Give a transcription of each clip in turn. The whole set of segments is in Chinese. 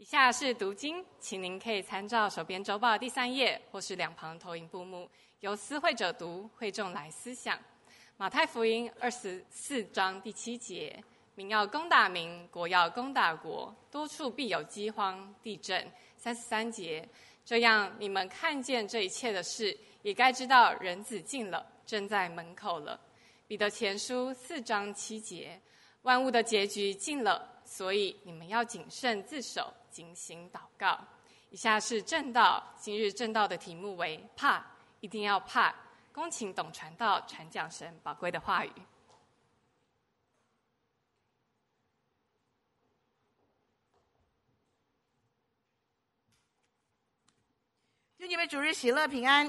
以下是读经，请您可以参照手边周报第3页，或是两旁投影布幕，由思会者读，会众来思想。马太福音24章第7节，民要攻打民，国要攻打国，多处必有饥荒、地震。33节，这样你们看见这一切的事，也该知道人子近了，正在门口了。彼得前书4章7节，万物的结局近了，所以你们要谨慎自守，警醒祷告。以下是正道，今日正道的题目为怕，一定要怕。恭请董传道传讲神宝贵的话语。 弟兄姐妹，主日喜乐平安。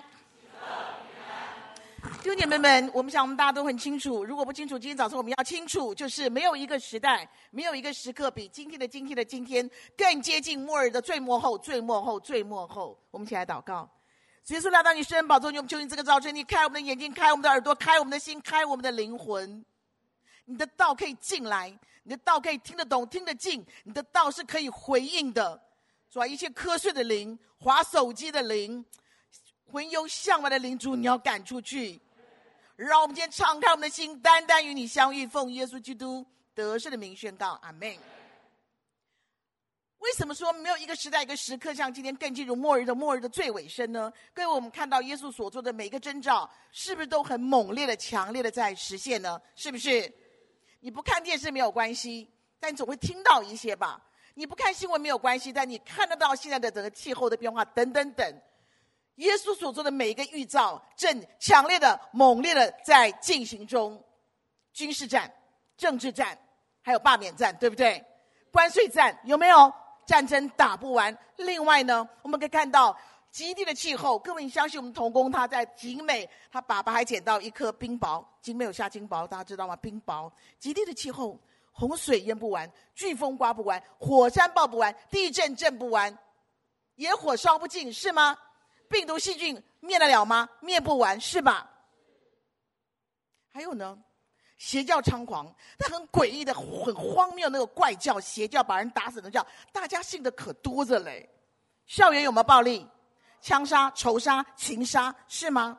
弟兄姐妹们，我们大家都很清楚，如果不清楚，今天早上我们要清楚，就是没有一个时代，没有一个时刻比今天的今天更接近末日的最末后。我们一起来祷告。主耶稣来到你施恩宝座，我们求你这个早晨，你开我们的眼睛，开我们的耳朵，开我们的心，开我们的灵魂。你的道可以进来，你的道可以听得懂，听得进，你的道是可以回应的。主啊，一切瞌睡的灵，滑手机的灵，魂游向外的灵，主你要赶出去。让我们今天敞开我们的心，单单与你相遇，奉耶稣基督得胜的名宣告，阿们。为什么说没有一个时代一个时刻像今天更进入末日的最尾声呢？各位，我们看到耶稣所做的每一个征兆，是不是都很猛烈的强烈的在实现呢？是不是？你不看电视没有关系，但你总会听到一些吧。你不看新闻没有关系，但你看得到现在的整个气候的变化等等等。耶稣所做的每一个预兆正强烈的猛烈的在进行中。军事战、政治战，还有罢免战，对不对？关税战有没有？战争打不完。另外呢，我们可以看到极地的气候。各位，你相信我们同工他在景美，他爸爸还捡到一颗冰雹，景美有下冰雹，大家知道吗？冰雹。极地的气候，洪水淹不完，飓风刮不完，火山爆不完，地震震不完，野火烧不尽，是吗？病毒细菌灭得了吗？灭不完，是吧？还有呢，邪教猖狂，它很诡异的、很荒谬那个怪教，邪教把人打死的教，大家信的可多着嘞。校园有没有暴力？枪杀、仇杀、情杀，是吗？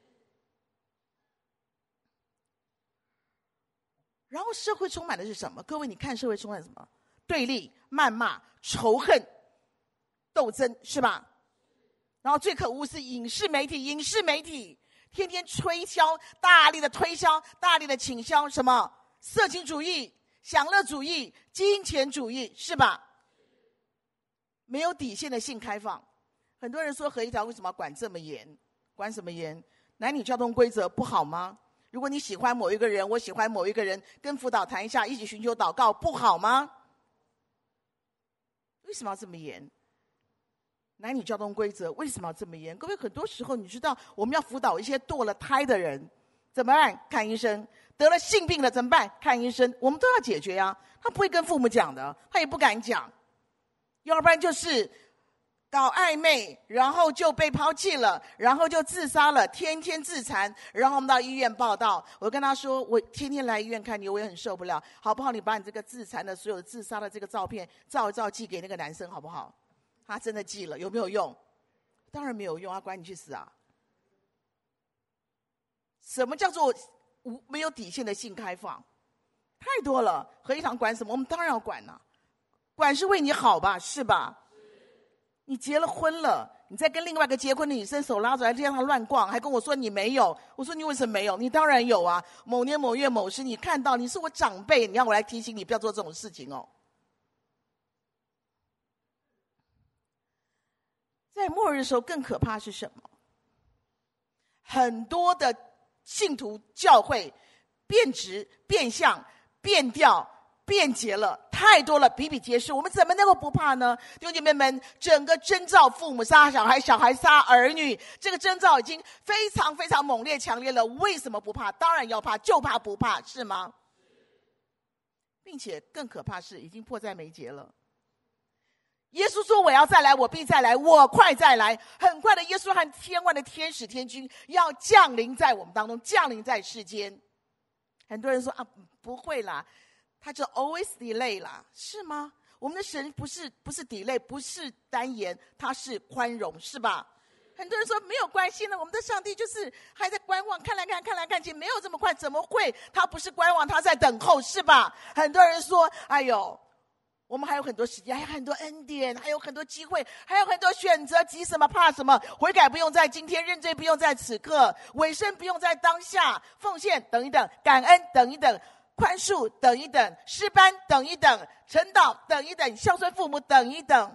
然后社会充满的是什么？各位，你看社会充满什么？对立、谩骂、仇恨、斗争，是吧？然后最可恶是影视媒体天天吹销，大力的推销，大力的倾销什么色情主义、享乐主义、金钱主义，是吧？没有底线的性开放。很多人说合一条为什么要管这么严？管什么严？男女交通规则不好吗？如果你喜欢某一个人，我喜欢某一个人，跟辅导谈一下，一起寻求祷告，不好吗？为什么要这么严？男女交通规则为什么要这么严？各位，很多时候你知道我们要辅导一些堕了胎的人，怎么办？看医生。得了性病了怎么办？看医生。我们都要解决啊。他不会跟父母讲的，他也不敢讲。要不然就是搞暧昧，然后就被抛弃了，然后就自杀了，天天自残，然后我们到医院报到。我跟他说，我天天来医院看你，我也很受不了，好不好？你把你这个自残的所有的自杀的这个照片照一照，寄给那个男生好不好？他真的寄了，有没有用？当然没有用，他管你去死啊！什么叫做没有底线的性开放？太多了。合一堂管什么？我们当然要管啊，管是为你好吧，是吧？你结了婚了，你再跟另外一个结婚的女生手拉着，还让她乱逛，还跟我说你没有。我说你为什么没有？你当然有啊！某年某月某时，你看到，你是我长辈，你让我来提醒你不要做这种事情哦。在末日的时候更可怕是什么？很多的信徒教会变质、变相、变调、变节了，太多了，比比皆是。我们怎么能够不怕呢？弟兄姐妹们，整个征兆，父母杀小孩，小孩杀儿女，这个征兆已经非常非常猛烈、强烈了。为什么不怕？当然要怕，就怕不怕，是吗？并且更可怕是，已经迫在眉睫了。耶稣说我要再来，我必再来，我快再来。很快的，耶稣和天外的天使天军要降临在我们当中，降临在世间。很多人说啊，不会啦，他就 always delay 啦，是吗？ 我们的神不是delay，不是单言，他是宽容，是吧？很多人说没有关系呢，我们的上帝就是还在观望，看来看去，没有这么快，怎么会？他不是观望，他在等候，是吧？很多人说，哎呦，我们还有很多时间，还有很多恩典，还有很多机会，还有很多选择，急什么怕什么？悔改不用在今天，认罪不用在此刻，委身不用在当下，奉献等一等，感恩等一等，宽恕等一等，诗班等一等，晨祷等一等，孝顺父母等一等，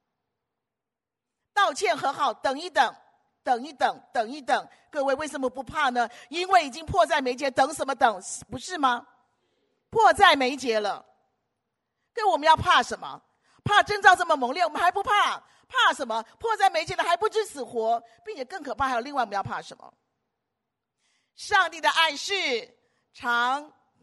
道歉和好等一等，等一等，等一等。各位为什么不怕呢？因为已经迫在眉睫，等什么等？不是吗？迫在眉睫了。各位我们要怕什么？怕征兆这么猛烈我们还不怕？怕什么？迫在眉睫的还不知死活，并且更可怕还有另外我们要怕什么？上帝的爱是长，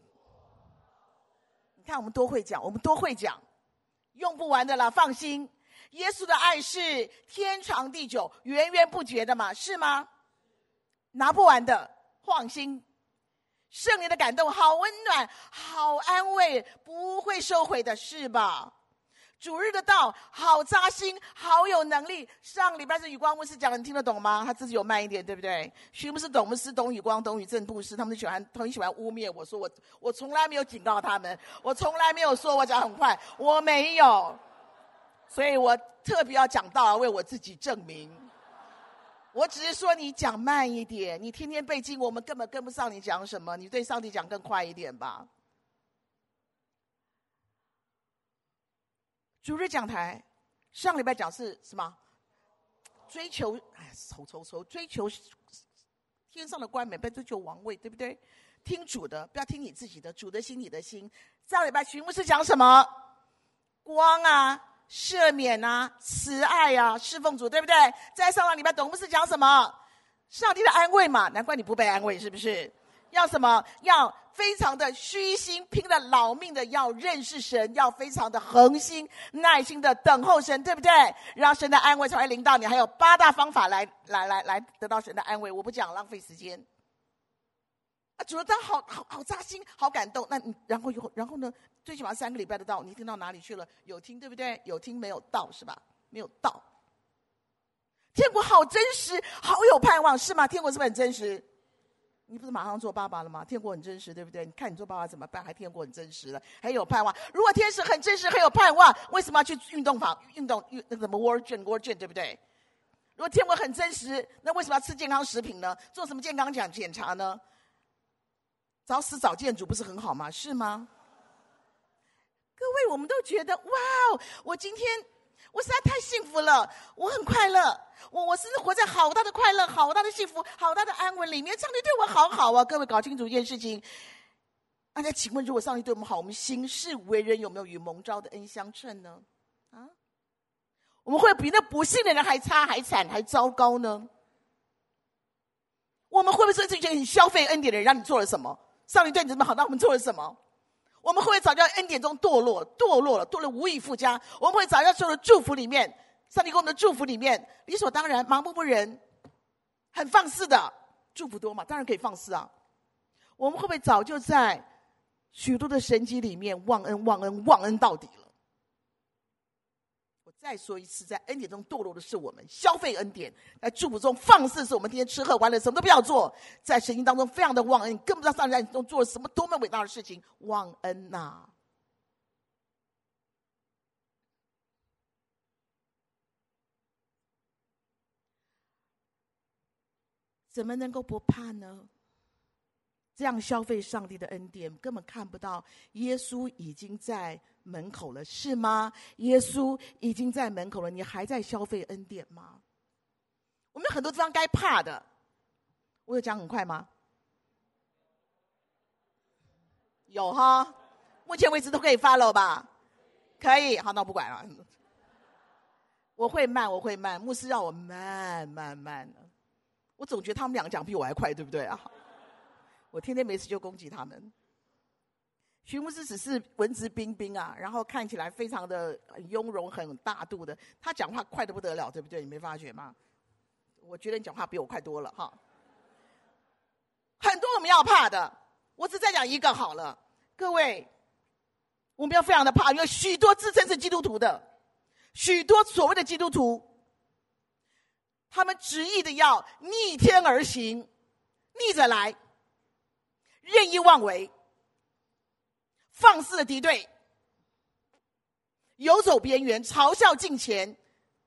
你看我们多会讲，用不完的啦，放心。耶稣的爱是天长地久，源源不绝的嘛，是吗？拿不完的，放心。圣灵的感动好温暖，好安慰，不会收回的，是吧？主日的道好扎心，好有能力。上礼拜是宇光牧师讲的，你听得懂吗？他自己有慢一点，对不对？徐牧师、董牧师、董宇光、董宇正牧师，他们很喜欢污蔑我，说我从来没有警告他们，我从来没有说我讲很快，我没有。所以我特别要讲道，为我自己证明。我只是说你讲慢一点，你天天背经，我们根本跟不上你讲什么，你对上帝讲更快一点吧。主日讲台上礼拜讲是什么？追求追求天上的冠冕，不要追求王位，对不对？听主的，不要听你自己的，主的心你的心。上礼拜徐牧师讲什么？光啊，赦免啊，慈爱啊，侍奉主，对不对？在上个礼拜董牧师讲什么？上帝的安慰嘛，难怪你不被安慰，是不是？要什么？要非常的虚心，拼了老命的要认识神，要非常的恒心耐心的等候神，对不对？让神的安慰才会临到你。还有8大方法来得到神的安慰，我不讲，浪费时间。主的道好扎心，好感动。那你然后呢？最起码3个礼拜的道，你听到哪里去了？有听，对不对？有听没有到，是吧？没有到。天国好真实，好有盼望，是吗？天国是不是很真实？你不是马上做爸爸了吗？天国很真实，对不对？你看你做爸爸怎么办？还天国很真实了，还有盼望。如果天使很真实，很有盼望，为什么要去运动房运动那什么 World Gym， 对不对？如果天国很真实，那为什么要吃健康食品呢？做什么健康检查呢？早死早见主不是很好吗？是吗？各位，我们都觉得哇，我今天我实在太幸福了，我很快乐，我是活在好大的快乐、好大的幸福、好大的安稳里面。上帝对我好好啊！各位搞清楚一件事情，大家请问，如果上帝对我们好，我们行事为人有没有与蒙召的恩相称呢？啊，我们会比那不信的人还差、还惨、还糟糕呢？我们会不会是这些消费恩典的人，让你做了什么？上帝对你这么好，那我们做了什么？我们会不会早就在恩典中堕落无以复加？我们会早就受了祝福里面，上帝给我们的祝福里面，理所当然、盲目不仁、很放肆的祝福多嘛？当然可以放肆啊！我们会不会早就在许多的神迹里面忘恩到底了？我再说一次，在恩典中堕落的是我们，消费恩典；在祝福中放肆是我们天天吃喝玩乐，什么都不要做。在神经当中非常的忘恩，你更不知道上帝在你中做了什么多么伟大的事情，忘恩呐！怎么能够不怕呢？这样消费上帝的恩典，根本看不到耶稣已经在门口了，是吗？耶稣已经在门口了，你还在消费恩典吗？我们有很多地方该怕的，我有讲很快吗？有哈，目前为止都可以 follow 吧？可以，好，那我不管了。我会慢，牧师让我慢的。我总觉得他们两个讲比我还快，对不对啊？我天天没事就攻击他们。徐牧师只是文质彬彬啊，然后看起来非常的雍容、很大度的。他讲话快得不得了，对不对？你没发觉吗？我觉得你讲话比我快多了哈。很多我们要怕的，我只再讲一个好了。各位， 我们要非常的怕，因为许多自称是基督徒的，许多所谓的基督徒，他们执意的要逆天而行，逆着来，任意妄为，放肆的敌对，游走边缘，嘲笑敬虔，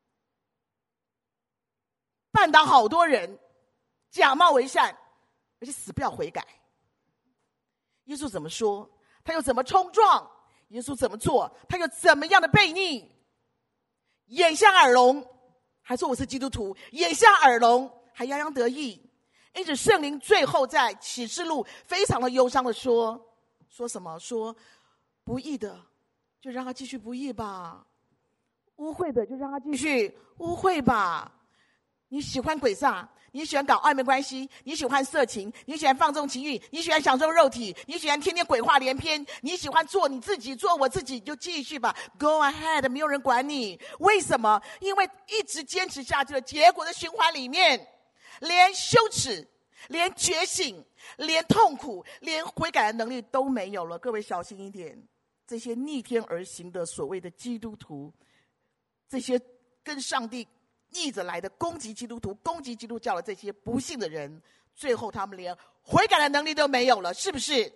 绊倒好多人，假冒为善，而且死不要悔改。耶稣怎么说，他又怎么冲撞？耶稣怎么做，他又怎么样的悖逆？眼瞎耳聋，还说我是基督徒，眼瞎耳聋，还洋洋得意。因此圣灵最后在启示录非常的忧伤的说什么？说不义的就让他继续不义吧，污秽的就让他继续污秽吧。你喜欢鬼煞，你喜欢搞暧昧关系，你喜欢色情，你喜欢放纵情欲，你喜欢享受肉体，你喜欢天天鬼话连篇，你喜欢做你自己，做我自己，就继续吧， Go ahead， 没有人管你。为什么？因为一直坚持下去的结果的循环里面，连羞耻，连觉醒，连痛苦，连悔改的能力都没有了。各位小心一点，这些逆天而行的所谓的基督徒，这些跟上帝逆着来的攻击基督徒、攻击基督教的这些不幸的人，最后他们连悔改的能力都没有了，是不是？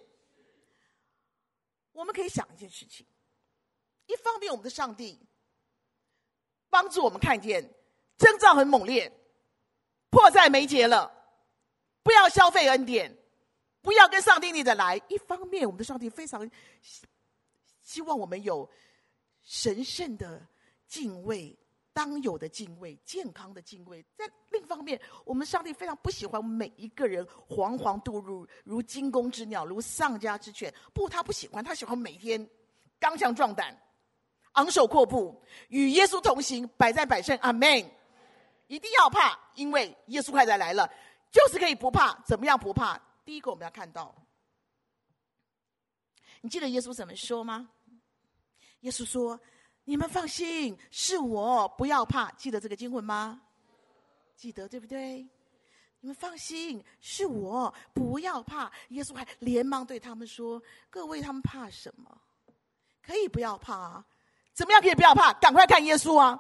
我们可以想一件事情，一方面我们的上帝帮助我们看见征兆很猛烈，迫在眉睫了，不要消费恩典，不要跟上帝逆着来。一方面我们的上帝非常希望我们有神圣的敬畏，当有的敬畏，健康的敬畏。在另一方面，我们上帝非常不喜欢我们每一个人惶惶度日，如惊弓之鸟，如丧家之犬。不，他不喜欢，他喜欢每天刚强壮胆，昂首阔步，与耶稣同行，百战百胜。阿们。一定要怕，因为耶稣快再来了，就是可以不怕。怎么样不怕？第一个我们要看到，你记得耶稣怎么说吗？耶稣说，你们放心，是我，不要怕。记得这个经文吗？记得，对不对？你们放心，是我，不要怕。耶稣还连忙对他们说，各位，他们怕什么？可以不要怕啊。怎么样可以不要怕？赶快看耶稣啊，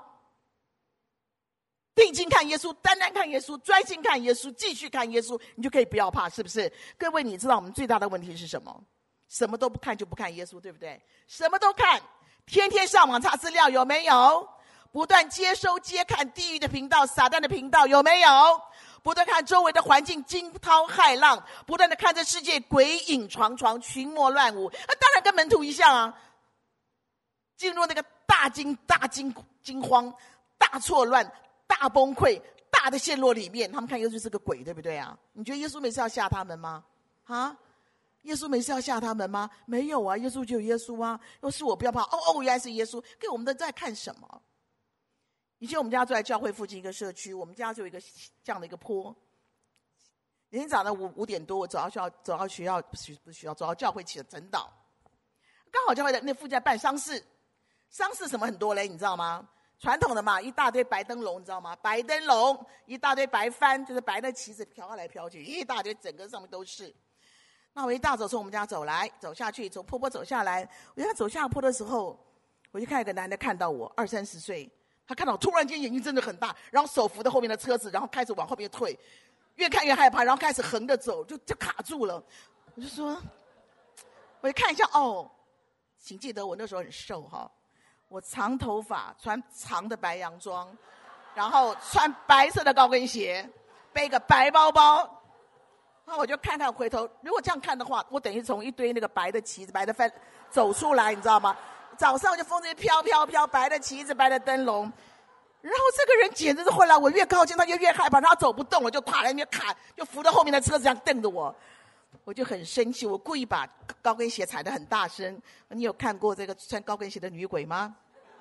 定睛看耶稣，单单看耶稣，专心看耶稣，继续看耶稣，你就可以不要怕，是不是？各位，你知道我们最大的问题是什么？什么都不看就不看耶稣，对不对？什么都看，天天上网查资料，有没有？不断接收接看地狱的频道，撒旦的频道，有没有？不断看周围的环境惊涛骇浪，不断的看这世界鬼影幢幢，群魔乱舞。当然跟门徒一样啊，进入那个大惊慌，大错乱，大崩溃，大的陷落里面。他们看耶稣是个鬼，对不对啊？你觉得耶稣每次要吓他们吗？啊？耶稣每次要吓他们吗？没有啊，耶稣就有耶稣啊。要是我不要怕，原来是耶稣。给我们的在看什么？以前我们家住在教会附近一个社区，我们家就有一个这样的一个坡。每天早上5点多，我走到学校，走到教会起了晨祷。刚好教会的那附近办丧事，丧事什么很多嘞，你知道吗？传统的嘛，一大堆白灯笼，你知道吗？白灯笼，一大堆白帆，就是白的旗子飘来飘去，一大堆，整个上面都是。那我一大早从我们家走下去，从坡走下来。我在走下坡的时候，我就看一个男的看到我，20-30岁，他看到我突然间眼睛睁得很大，然后手扶着后面的车子，然后开始往后面退，越看越害怕，然后开始横着走，就卡住了。我就说，我就看一下，请记得我那时候很瘦哈，我长头发，穿长的白洋装，然后穿白色的高跟鞋，背个白包包。然后我就看回头，如果这样看的话，我等于从一堆那个白的旗子、白的帆走出来，你知道吗？早上就风筝飘，白的旗子、白的灯笼。然后这个人简直是后来我越靠近他就越害怕，他走不动了，就卡在那边卡，就扶着后面的车子这样瞪着我。我就很生气，我故意把高跟鞋踩得很大声。你有看过这个穿高跟鞋的女鬼吗？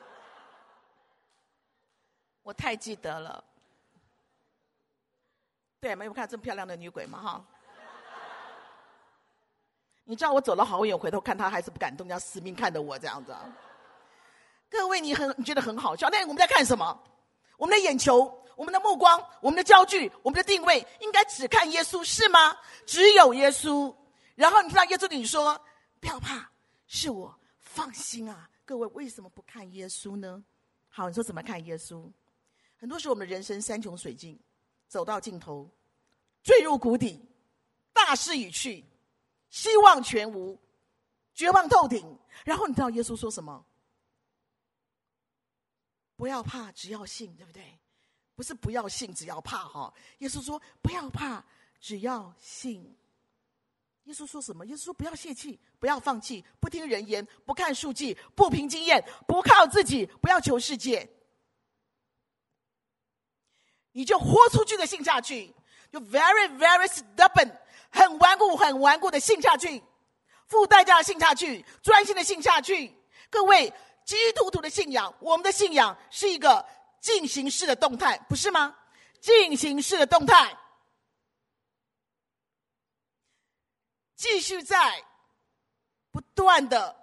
我太记得了。对，没有看这么漂亮的女鬼吗？哈，你知道我走了好远，回头看她还是不敢动，要死命看着我这样子。各位，你觉得很好笑？那我们在看什么？我们的眼球、我们的目光、我们的焦距、我们的定位，应该只看耶稣，是吗？只有耶稣。然后你知道耶稣对你说：“不要怕，是我， 放心啊。各位为什么不看耶稣呢？好，你说怎么看耶稣？很多时候我们的人生山穷水尽，走到尽头，坠入谷底，大势已去，希望全无，绝望透顶。然后你知道耶稣说什么？不要怕，只要信，对不对？不是不要信，只要怕哈。耶稣说不要怕，只要信。耶稣说什么？耶稣说不要泄气，不要放弃，不听人言，不看数据，不凭经验，不靠自己，不要求世界。你就豁出去的信下去，就 very very stubborn， 很顽固很顽固的信下去，付代价的信下去，专心的信下去。各位，基督徒的信仰，我们的信仰是一个进行式的动态，不是吗？进行式的动态，继续在不断的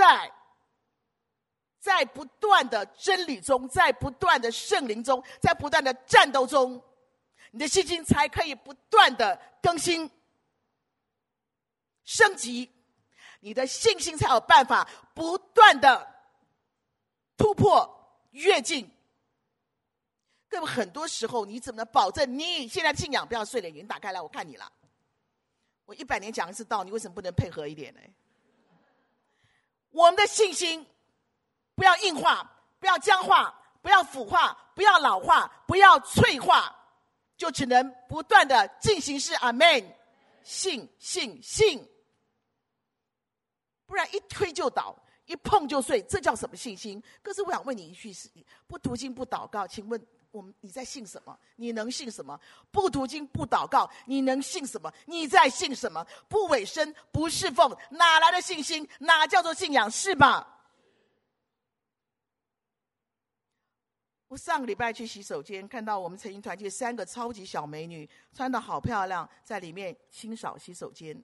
在不断的真理中，在不断的圣灵中，在不断的战斗中，你的信心才可以不断的更新升级，你的信心才有办法不断的突破跃进。各位，很多时候你怎么能保证你现在的信仰不要碎了？眼睛打开来，我看你了。我100年讲一次道，你为什么不能配合一点呢？我们的信心不要硬化，不要僵化，不要腐化，不要老化，不要脆化，就只能不断的进行式。阿们。信，不然一推就倒，一碰就碎，这叫什么信心？可是我想问你一句：不读经不祷告，请问你在信什么？你能信什么？不读经不祷告，你能信什么？你在信什么？不委身不侍奉，哪来的信心？哪叫做信仰？是吧？我上个礼拜去洗手间，看到我们诚心团契3个超级小美女，穿得好漂亮，在里面清扫洗手间，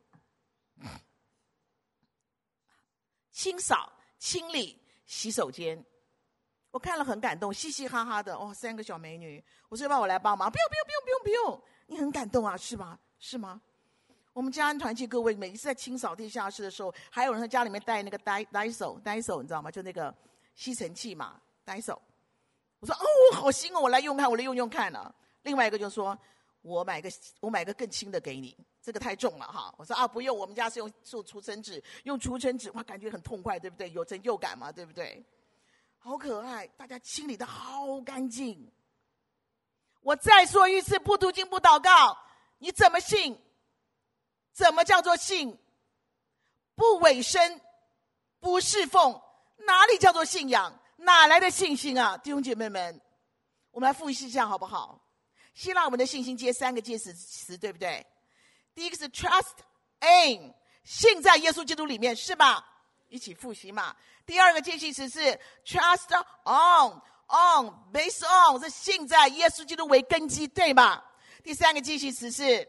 清理洗手间。我看了很感动，嘻嘻哈哈的，3个小美女。我说要不要我来帮忙？不用，你很感动啊，是吗？是吗？我们家安团契各位，每一次在清扫地下室的时候，还有人在家里面带那个Dyson，你知道吗？就那个吸尘器嘛，Dyson。我说好新哦，我来用看，我来用看了。另外一个就说我买个更轻的给你，这个太重了哈。我说不用，我们家是用除尘纸，用除尘纸哇，感觉很痛快，对不对？有成就感嘛，对不对？好可爱，大家清理的好干净。我再说一次，不读经不祷告，你怎么信？怎么叫做信？不委身不侍奉，哪里叫做信仰？哪来的信心啊？弟兄姐妹们，我们来复习一下好不好？希腊文的信心接3个介词，对不对？第一个是 trust in， 信在耶稣基督里面，是吧？一起复习嘛。第二个介系词是 trust on based on， 是信在耶稣基督为根基，对吧？第3个介系词是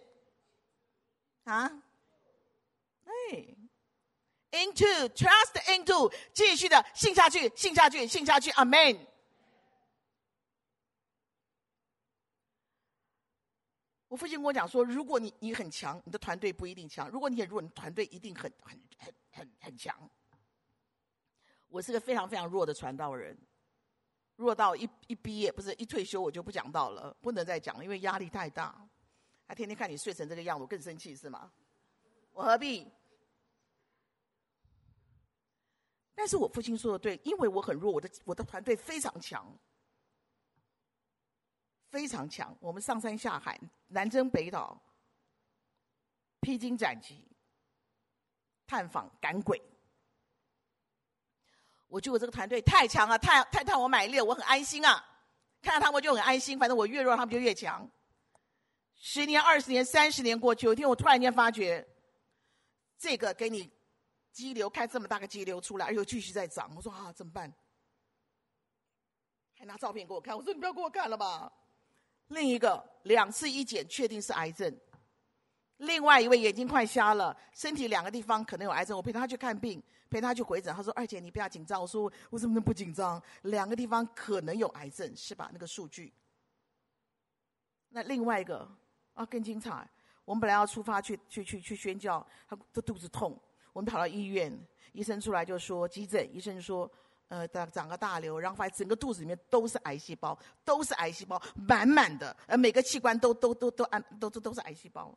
into trust into， 继续的信下去，阿们。我父亲跟我讲说，如果你很强，你的团队不一定强；如果你很弱，你的团队一定很强。我是个非常非常弱的传道人，弱到一毕业不是一退休我就不讲道了，不能再讲了，因为压力太大。还天天看你睡成这个样子，我更生气是吗？我何必？但是我父亲说的对，因为我很弱，我的团队非常强，非常强。我们上山下海，南征北讨，披荆斩棘，探访赶鬼。我觉得我这个团队太强了，太让我买力了，我很安心啊。看到他们就很安心，反正我越弱他们就越强。10年、20年、30年过去，有一天我突然间发觉，这个给你激流，看这么大个激流出来，又继续在涨。我说怎么办？还拿照片给我看，我说你不要给我看了吧。另一个2次医检确定是癌症，另外一位眼睛快瞎了，身体2个地方可能有癌症，我陪他去看病，陪他去回诊。他说二姐你不要紧张。我说我怎么能不紧张？2个地方可能有癌症，是吧？那个数据。那另外一个更精彩，我们本来要出发去宣教，他的肚子痛， 我们跑到医院，医生出来就说急诊，医生就说长个大瘤，然后发现整个肚子里面都是癌细胞，都是癌细胞，满满的，每个器官都是癌细胞。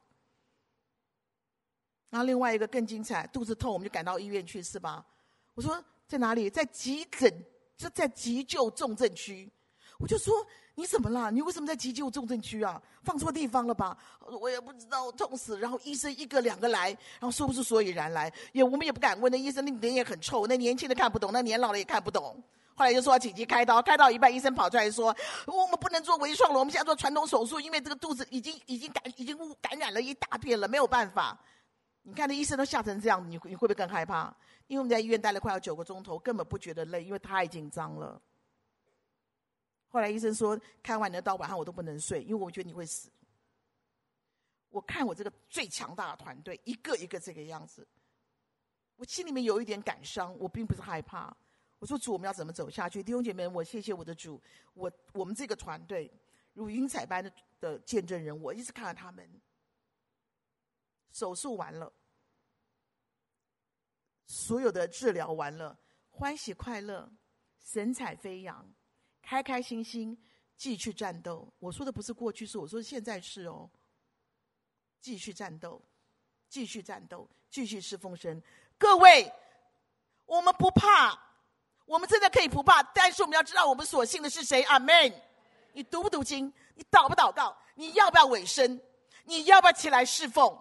然后另外一个更精彩，肚子痛我们就赶到医院去，是吧？我说在哪里？在急诊，就在急救重症区。我就说你怎么了？你为什么在急救重症区啊？放错地方了吧？我也不知道，痛死。然后医生一个两个来，然后说不出所以然来，我们也不敢问。那医生那脸也很臭，那年轻的看不懂，那年老的也看不懂。后来就说要紧急开刀，开到一半，医生跑出来说我们不能做微创了，我们现在做传统手术，因为这个肚子已经感染了一大片了，没有办法。你看那医生都吓成这样，你会不会更害怕？因为我们在医院待了快要9个钟头，根本不觉得累，因为太紧张了。后来医生说开完你的刀晚上我都不能睡，因为我觉得你会死。我看我这个最强大的团队一个一个这个样子，我心里面有一点感伤，我并不是害怕。我说主，我们要怎么走下去？弟兄姐妹，我谢谢我的主，我们这个团队如云彩般的见证人，我一直看着他们手术完了，所有的治疗完了，欢喜快乐，神采飞扬，开开心心继续战斗。我说的不是过去式，我说现在是哦，继续战斗，继续战斗，继续侍奉神。各位，我们不怕，我们真的可以不怕，但是我们要知道我们所信的是谁。阿们。你读不读经？你祷不祷告？你要不要委身？你要不要起来侍奉？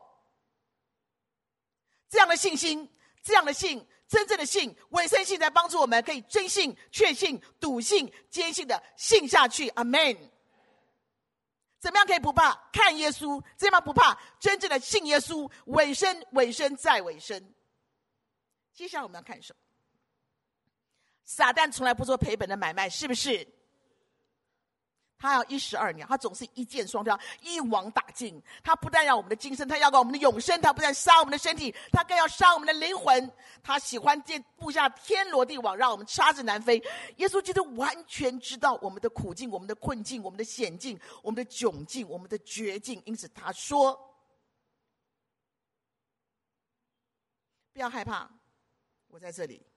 这样的信心，这样的信，真正的信，委身信才帮助我们可以真信、确信、笃信、坚信的信下去。阿们。怎么样可以不怕？看耶稣。怎么样不怕？真正的信耶稣，委身、委身再委身。接下来我们要看什么？撒旦从来不做赔本的买卖，是不是？他要12年，他总是一箭双雕，一网打尽。他不但要我们的今生，他要我们的永生。他不但杀我们的身体，他更要杀我们的灵魂。他喜欢布下天罗地网，让我们插翅难飞。耶稣基督完全知道我们的苦境、我们的困境、我们的险境、我们的窘境、我们的绝境，因此他说：不要害怕，我在这里；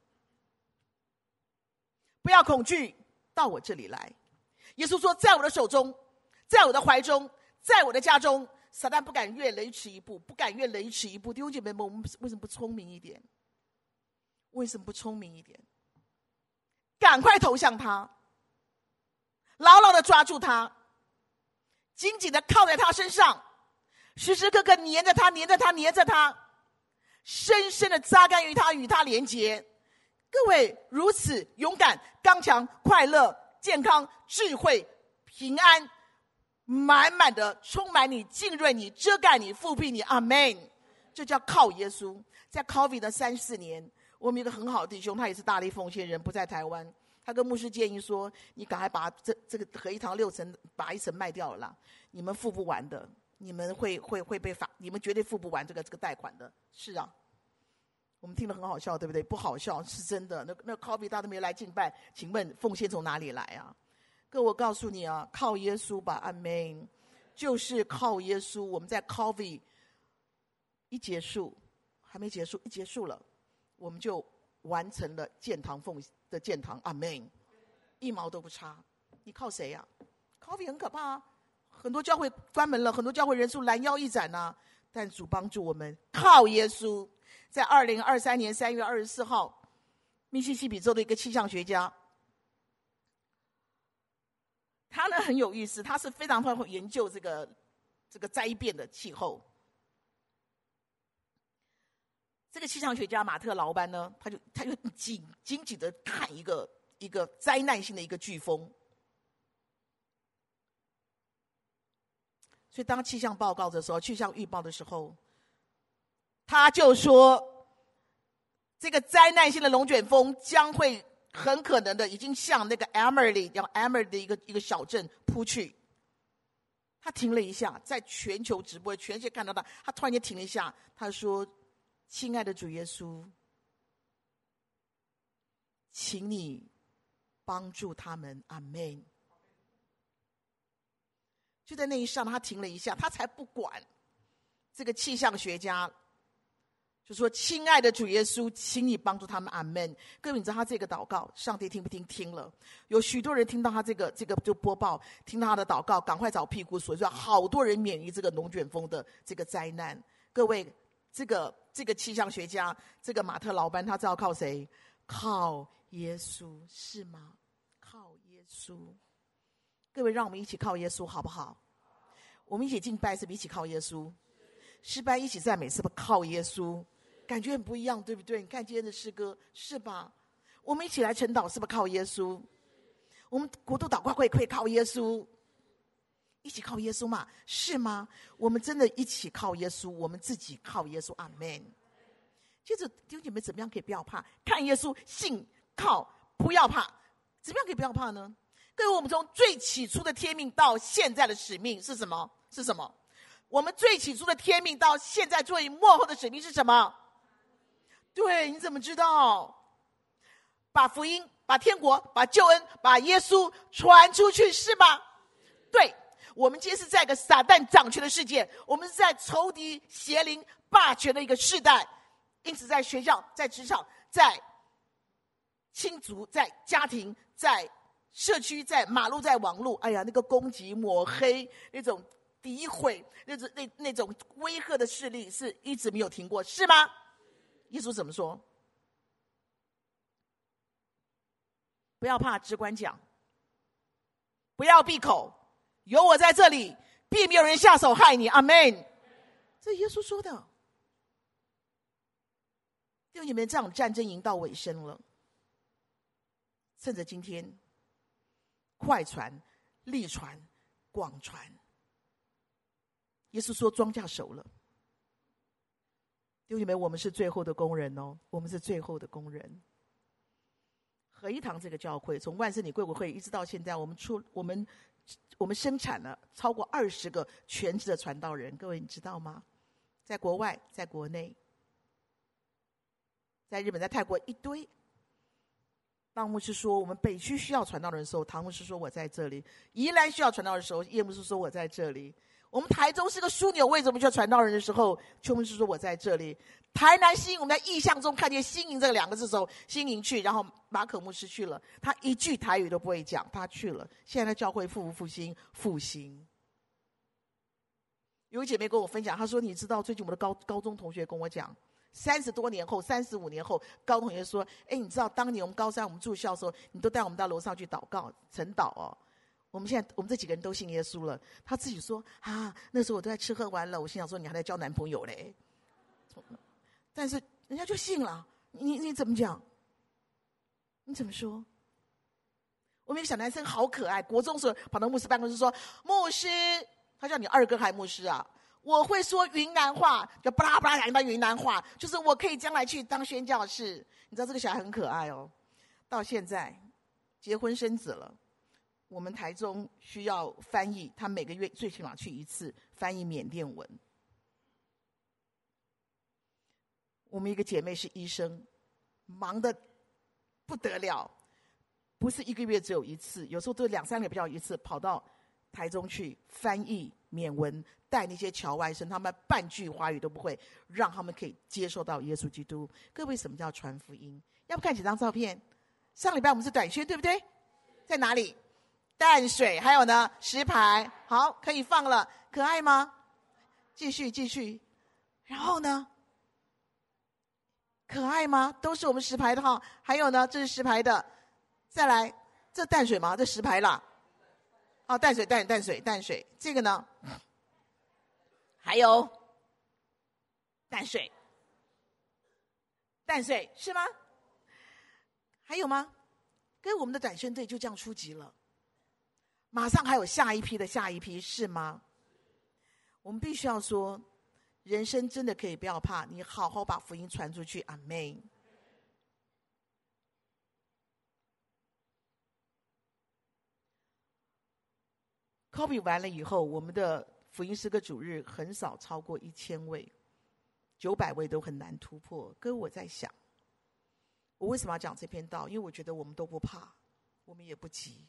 不要恐惧，到我这里来。耶稣说，在我的手中，在我的怀中，在我的家中，撒旦不敢越雷池一步，不敢越雷池一步。弟兄姐妹们，我们为什么不聪明一点？为什么不聪明一点？赶快投向他，牢牢的抓住他，紧紧的靠在他身上，时时刻刻黏着他，黏着他，黏着他，深深的扎根于他，与他连结。各位，如此勇敢、刚强、快乐、健康、智慧、平安，满满的充满你，浸润你，遮盖你，复辟你。阿们。这叫靠耶稣。在 COVID 的3-4年，我们有一个很好的弟兄，他也是大力奉献人，不在台湾。他跟牧师建议说，你赶快把这个合一堂6层把1层卖掉了啦，你们付不完的，你们会被罚，你们绝对付不完这个贷款的。是啊，我们听得很好笑，对不对？不好笑，是真的。那 COVID 大家都没有来敬拜，请问奉献从哪里来啊？各位，我告诉你啊，靠耶稣吧。阿们。就是靠耶稣。我们在 COVID 一结束，还没结束，一结束了，我们就完成了建堂的建堂。阿们。一毛都不差。你靠谁啊？ COVID 很可怕啊，很多教会关门了，很多教会人数拦腰一斩啊。但主帮助我们，靠耶稣。在2023年3月24号，密西西比州的一个气象学家，他呢很有意思，他是非常会研究这个灾变的气候。这个气象学家马特劳班呢，他就紧紧的看一个灾难性的一个飓风。所以当气象报告的时候，气象预报的时候，他就说，这个灾难性的龙卷风将会很可能的已经向那个 Emily 的一个小镇扑去。他停了一下，在全球直播，全世界看到他突然间停了一下，他说：亲爱的主耶稣，请你帮助他们。阿们。就在那一刹那，他停了一下，他才不管这个气象学家就说亲爱的主耶稣，请你帮助他们，阿们。各位，你知道他这个祷告上帝听不听？听了。有许多人听到他这个就播报，听到他的祷告，赶快找屁股所以说好多人免于这个龙卷风的这个灾难。各位，这个气象学家，这个马特劳班，他知道靠谁？靠耶稣，是吗？靠耶稣。各位，让我们一起靠耶稣好不好？我们一起敬拜，是不是一起靠耶稣？诗班一起赞美，是不是靠耶稣？感觉很不一样，对不对？你看今天的诗歌，是吧？我们一起来晨祷，是不是靠耶稣？我们国度祷告会可以靠耶稣，一起靠耶稣嘛？是吗？我们真的一起靠耶稣，我们自己靠耶稣，阿们。接着弟兄姐妹，怎么样可以不要怕？看耶稣，信靠，不要怕。怎么样可以不要怕呢？各位，我们从最起初的天命到现在的使命是什么？是什么？我们最起初的天命到现在作为末后的使命是什么？对，你怎么知道？把福音、把天国、把救恩、把耶稣传出去，是吧？对，我们今天是在一个撒旦掌权的世界，我们是在仇敌邪灵霸权的一个世代，因此在学校、在职场、在亲族、在家庭、在社区、在马路、在网路，哎呀，那个攻击、抹黑、那种诋毁、那种威吓的势力是一直没有停过，是吗？耶稣怎么说？不要怕，只管讲，不要闭口，有我在这里，必没有人下手害你，阿们。这是耶稣说的。弟兄姐妹，这场战争已经到尾声了，趁着今天快传、力传、广传。耶稣说庄稼熟了，弟兄姐妹，我们是最后的工人哦，我们是最后的工人。合一堂这个教会，从万圣节贵国会一直到现在，我们生产了超过20个全职的传道人，各位你知道吗？在国外，在国内，在日本，在泰国一堆。当牧师说我们北区需要传道人的时候，唐牧师说我在这里；宜兰需要传道人的时候，叶牧师说我在这里。我们台中是个枢纽，为什么需要传道人的时候，邱牧师说我在这里。台南新营，我们在意象中看见新营这2个字的时候，新营去，然后马可牧师去了，他一句台语都不会讲，他去了。现在的教会复不复兴？复兴。有一姐妹跟我分享，她说你知道最近我们的高中同学跟我讲，30多年后35年后，高同学说，你知道当年我们高三我们住校的时候，你都带我们到楼上去祷告晨祷哦。我们这几个人都信耶稣了。他自己说那时候我都在吃喝玩乐，我心想说你还在交男朋友嘞。但是人家就信了，你怎么讲？你怎么说？我们有个小男生好可爱，国中时候跑到牧师办公室说，牧师，他叫你二哥还牧师啊？我会说云南话，就巴拉巴拉讲到云南话，就是我可以将来去当宣教士。你知道这个小孩很可爱哦。到现在结婚生子了。我们台中需要翻译，他每个月最起码去1次翻译缅甸文。我们一个姐妹是医生，忙得不得了，不是1个月只有1次，有时候都2-3个月不要1次，跑到台中去翻译缅文，带那些侨外生，他们半句华语都不会，让他们可以接受到耶稣基督。各位，什么叫传福音？要不看几张照片？上礼拜我们是短宣，对不对？在哪里？淡水，还有呢石牌，好，可以放了，可爱吗？继续，然后呢？可爱吗？都是我们石牌的哈。还有呢，这是石牌的，再来，这淡水吗？这石牌啦。淡水，这个呢？还有淡水是吗？还有吗？跟我们的短宣队就这样出击了。马上还有下一批，是吗？我们必须要说，人生真的可以不要怕，你好好把福音传出去，阿们。copy 完了以后，我们的福音诗歌主日很少超过1000位，900位都很难突破。各位，我在想，我为什么要讲这篇道？因为我觉得我们都不怕，我们也不急。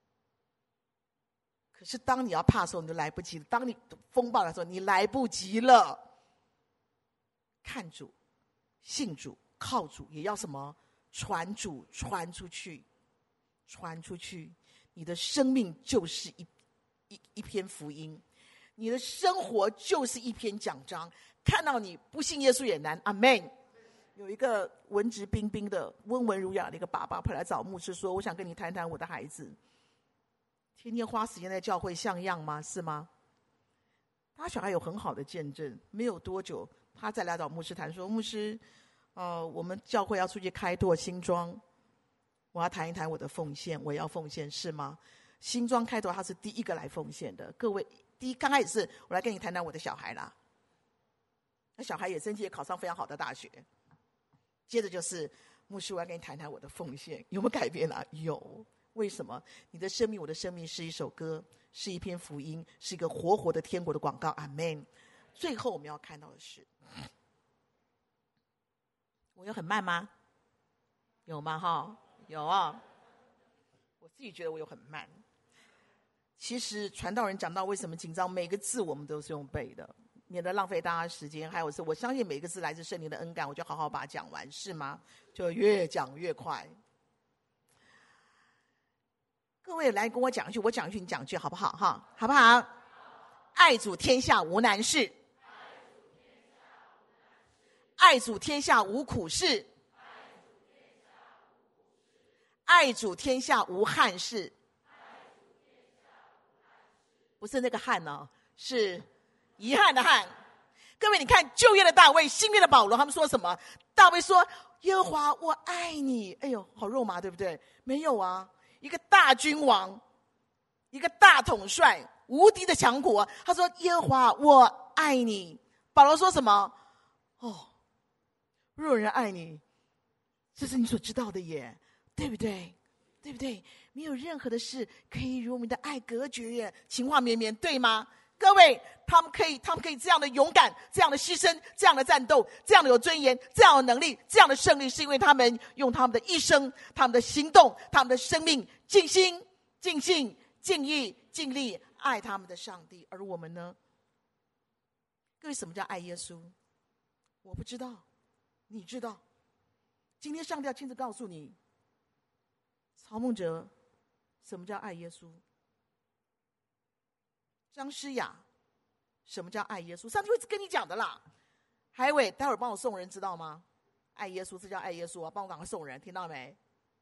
可是当你要怕的时候，你就来不及了；当你风暴的时候，你来不及了。看主， 信主靠主，也要什么？传主，传出去，传出去。你的生命就是一篇福音，你的生活就是一篇讲章。看到你不信耶稣也难，阿们。有一个文质彬彬的、温文儒雅的一个爸爸跑来找牧师说：“我想跟你谈谈我的孩子，天天花时间在教会像样吗？是吗？”他小孩有很好的见证，没有多久，他再来找牧师谈说：“牧师，我们教会要出去开拓新庄，我要谈一谈我的奉献，我要奉献，是吗？”新庄开拓他是第一个来奉献的。各位，刚开始是我来跟你谈谈我的小孩啦，那小孩也生气，也考上非常好的大学。接着就是牧师，我要跟你谈谈我的奉献，有没有改变啊？有。为什么？你的生命，我的生命是一首歌，是一篇福音，是一个活活的天国的广告。阿们。最后我们要看到的是，我有很慢吗？有吗？哈，有啊。我自己觉得我有很慢。其实传道人讲到为什么紧张，每个字我们都是用背的，免得浪费大家时间。还有是我相信每个字来自圣灵的恩感，我就好好把它讲完，是吗？就越讲越快。各位来跟我讲一句，我讲一句你讲一句，好不好？哈，好不好？爱主天下无难事，爱主天下无苦事，爱主天下无憾事。不是那个憾呢，是遗憾的憾。各位，你看旧约的大卫，新约的保罗，他们说什么？大卫说：“耶和华，我爱你。”哎呦，好肉麻，对不对？没有啊，一个大君王，一个大统帅，无敌的强国。他说：“耶和华，我爱你。”保罗说什么？哦，若有人爱你，这是你所知道的耶，对不对？对不对？没有任何的事可以与我们的爱隔绝耶，情话绵绵，对吗？各位，他们可以这样的勇敢，这样的牺牲，这样的战斗，这样的有尊严，这样的能力，这样的胜利，是因为他们用他们的一生，他们的行动，他们的生命，尽心、尽性、尽意、尽力爱他们的上帝。而我们呢？各位，什么叫爱耶稣？我不知道，你知道。今天上帝要亲自告诉你，曹孟哲，什么叫爱耶稣？张诗雅，什么叫爱耶稣？上帝会跟你讲的啦。海伟，待会儿帮我送人，知道吗？爱耶稣，这叫爱耶稣啊！帮我赶快送人，听到没？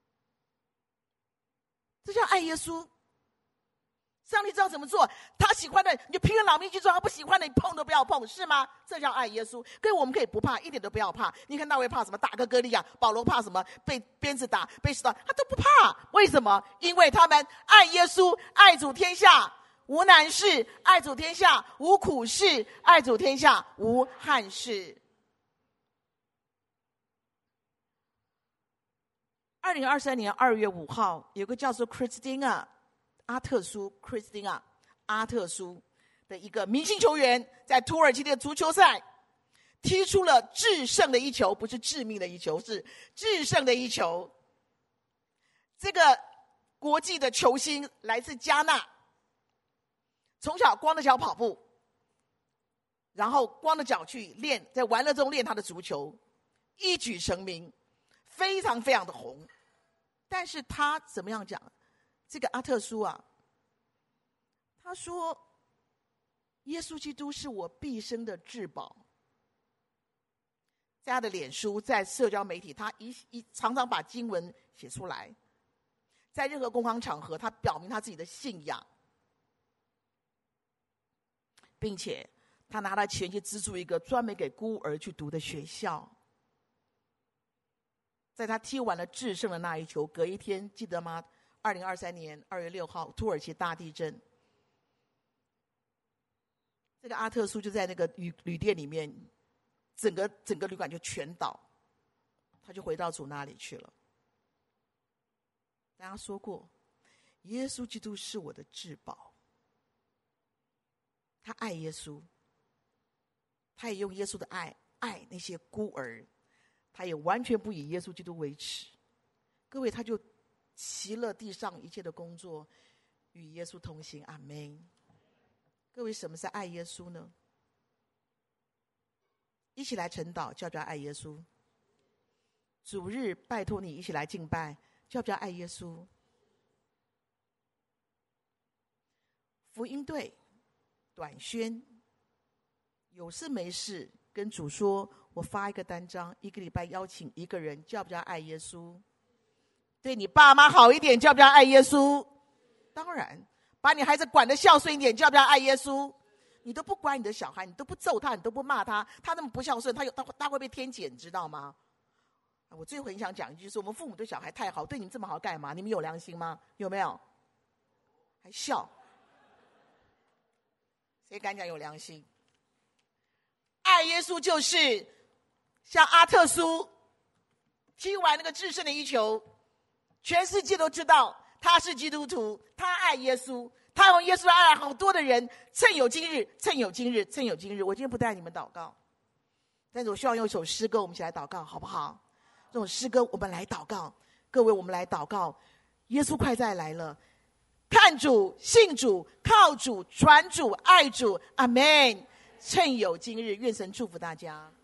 这叫爱耶稣。上帝知道怎么做，他喜欢的你就凭着老命去做，他不喜欢的你碰都不要碰，是吗？这叫爱耶稣。各位，我们可以不怕，一点都不要怕。你看大卫怕什么？打个歌利亚，保罗怕什么？被鞭子打，被石头，他都不怕。为什么？因为他们爱耶稣，爱主天下无难事，爱主天下无苦事，爱主天下无憾事。2023年2月5号，有个叫做 Christina 阿特苏 Christina 阿特苏的一个明星球员，在土耳其的足球赛踢出了制胜的一球，不是致命的一球，是制胜的一球。这个国际的球星来自加纳，从小光着脚跑步，然后光着脚去练，在玩乐中练他的足球，一举成名，非常非常的红。但是他怎么样讲？这个阿特苏啊，他说耶稣基督是我毕生的至宝。在他的脸书，在社交媒体，他常常把经文写出来，在任何公开场合，他表明他自己的信仰，并且他拿了钱去资助一个专门给孤儿去读的学校。在他踢完了制胜的那一球，隔一天，记得吗？2023年2月6号，土耳其大地震。这个阿特苏就在那个旅店里面，整个旅馆就全倒，他就回到主那里去了。大家说过，耶稣基督是我的至宝。他爱耶稣，他也用耶稣的爱那些孤儿，他也完全不以耶稣基督为耻。各位，他就弃了地上一切的工作，与耶稣同行。阿们。各位，什么是爱耶稣呢？一起来晨祷，叫爱耶稣。 主日拜托你一起来敬拜，叫不叫爱耶稣？福音队短宣，有事没事跟主说，我发一个单张，一个礼拜邀请一个人，叫不叫爱耶稣？对你爸妈好一点，叫不叫爱耶稣？当然，把你孩子管得孝顺一点，叫不叫爱耶稣？你都不管你的小孩，你都不揍他，你都不骂他，他那么不孝顺，他会被天谴，你知道吗？我最后很想讲一句，就是我们父母对小孩太好，对你们这么好干嘛？你们有良心吗？有没有？还笑？谁敢讲有良心？爱耶稣就是像阿特苏踢完那个制胜的一球，全世界都知道他是基督徒，他爱耶稣，他用耶稣爱好多的人。趁有今日，趁有今日，趁有今日。我今天不带你们祷告，但是我希望用一首诗歌，我们一起来祷告，好不好？这种诗歌我们来祷告，各位我们来祷告。耶稣快再来了，看主，信主，靠主，传主，爱主，阿们。趁有今日，愿神祝福大家。